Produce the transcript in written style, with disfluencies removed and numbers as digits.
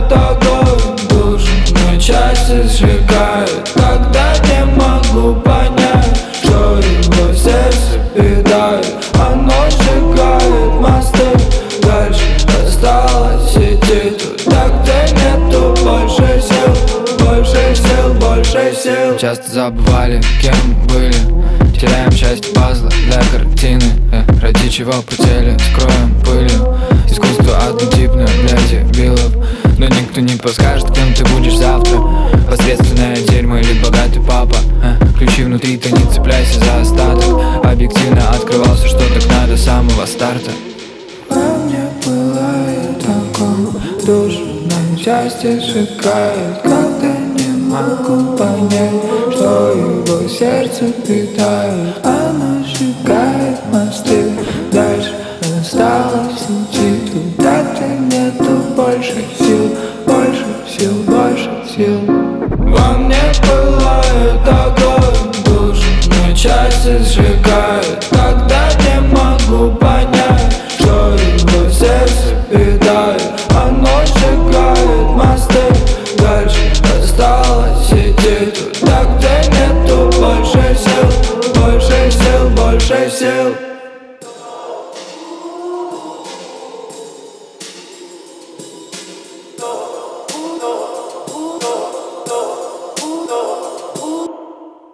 пылает огонь, душу на части сжигает. Когда не могу понять, что его сердце питает. Оно сжигает мосты, дальше осталось идти туда, где нету больше сил, больше сил, больше сил. Часто забывали, кем были, теряем часть пазла для картины. Ради чего потели, скроем пылью. Искусство однотипное для дебилов, но никто не подскажет, кем ты будешь завтра. Посредственное дерьмо или богатый папа. Ключи внутри, ты не цепляйся за остаток. Объективно открывался, что так надо с самого старта. Во мне пылает огонь, душу на части сжигает. Когда не могу понять, что его сердце питает. Оно